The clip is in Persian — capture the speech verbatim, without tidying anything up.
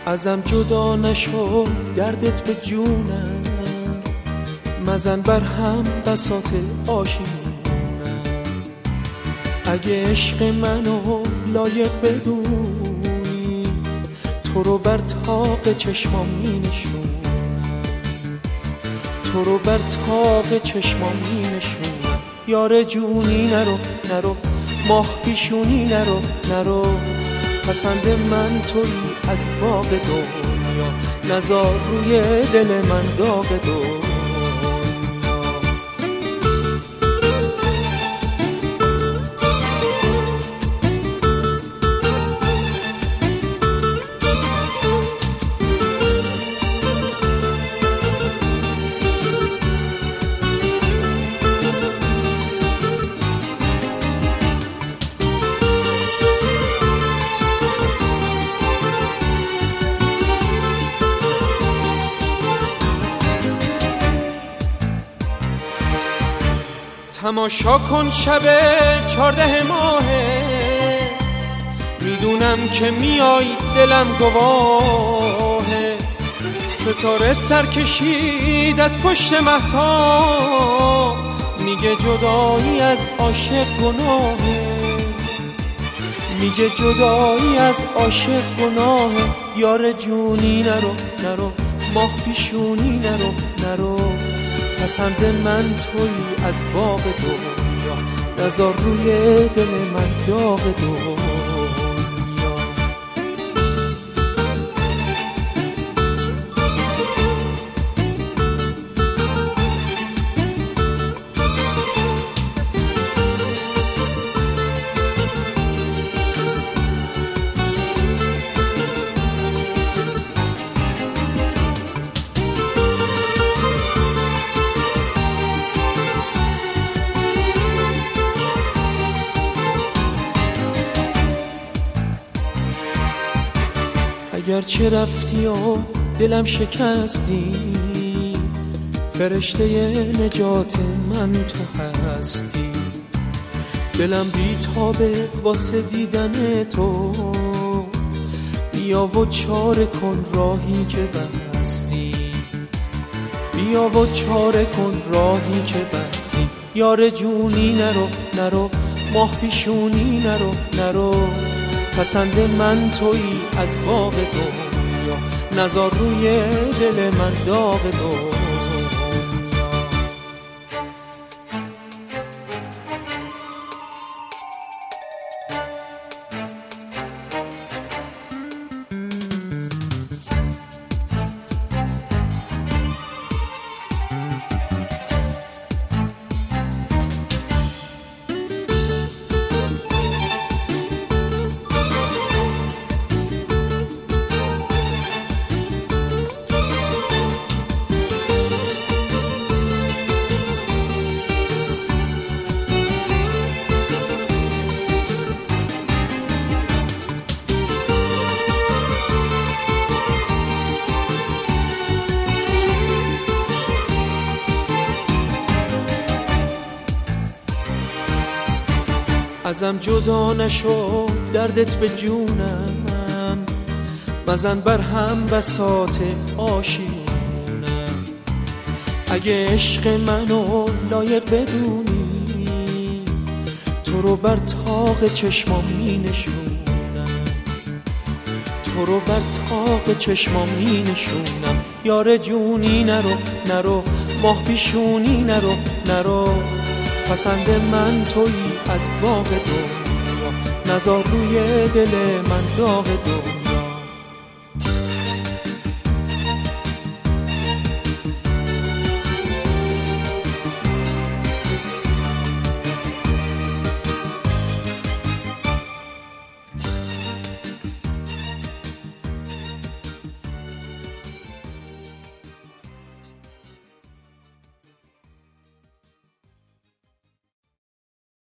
ازم جدا نشو دردت به جونم، مزن بر هم بساط آشیونم. اگه عشق منو لایق بدونی، تو رو بر طاق چشمام می نشونم، تو رو بر طاق چشمام می نشونم. یار جونی نرو نرو، ماه پیشونی نرو نرو، پسند من تویی از باغ دنیا، نزار روی دل من داغ دنیا. تماشا کن شب چارده ماهه، میدونم که میای دلم گواهه. ستاره سر کشید از پشت مهتاب، میگه جدایی از عاشق گناهه، میگه جدایی از عاشق گناهه. یار جونی نرو نرو، ماه پیشونی نرو نرو، پسند من تویی از باغ دنیا، نزار روی دل من داغ دنیا. اگرچه رفتی و دلم شکستی، فرشته نجات من تو هستی. دلم بیتابه واسه دیدن تو، بیا و چاره کن راهی که بستی، بیا و چاره کن راهی که بستی. یار جونی نرو نرو، ماه پیشونی نرو نرو، پسند من تویی از باغ دنیا، نزار روی دل من داغ دنیا. ازم جدا نشو دردت به جونم، مزن بر هم بساط آشیونم. اگه عشق منو لایق بدونی، تو رو بر طاق چشمام می نشونم، تو رو بر طاق چشمام می نشونم. یار جونی نرو نرو، ماه پیشونی نرو نرو، پسند من تویی از باغ دنیا، نزار روی دل من داغ دنیا.